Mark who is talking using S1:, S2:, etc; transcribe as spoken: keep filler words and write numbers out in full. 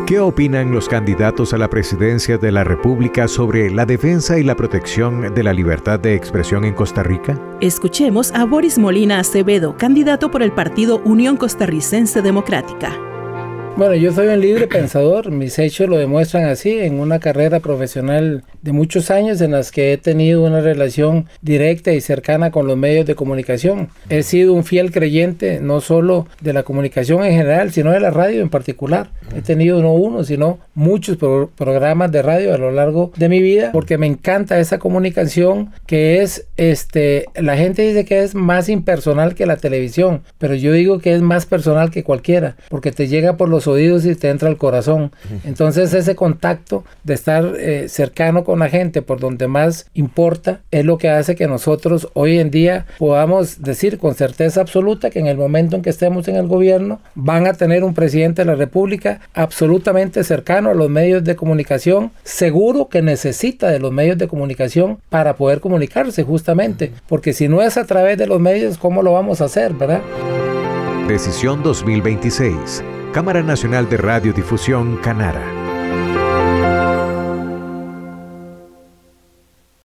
S1: ¿Qué opinan los candidatos a la presidencia de la República sobre la defensa y la protección de la libertad de expresión en Costa Rica?
S2: Escuchemos a Boris Molina Acevedo, candidato por el partido Unión Costarricense Democrática.
S3: Bueno, yo soy un libre pensador, mis hechos lo demuestran así, en una carrera profesional de muchos años en las que he tenido una relación directa y cercana con los medios de comunicación. He sido un fiel creyente no solo de la comunicación en general, sino de la radio en particular. He tenido no uno, sino muchos pro- programas de radio a lo largo de mi vida, porque me encanta esa comunicación que es, este, la gente dice que es más impersonal que la televisión, pero yo digo que es más personal que cualquiera, porque te llega por los oídos y te entra al corazón. Entonces ese contacto de estar eh, cercano con la gente por donde más importa es lo que hace que nosotros hoy en día podamos decir con certeza absoluta que en el momento en que estemos en el gobierno van a tener un presidente de la República absolutamente cercano a los medios de comunicación, seguro que necesita de los medios de comunicación para poder comunicarse justamente, porque si no es a través de los medios, ¿cómo lo vamos a hacer, verdad?
S1: Decisión dos mil veintiséis. Cámara Nacional de Radiodifusión, Canara.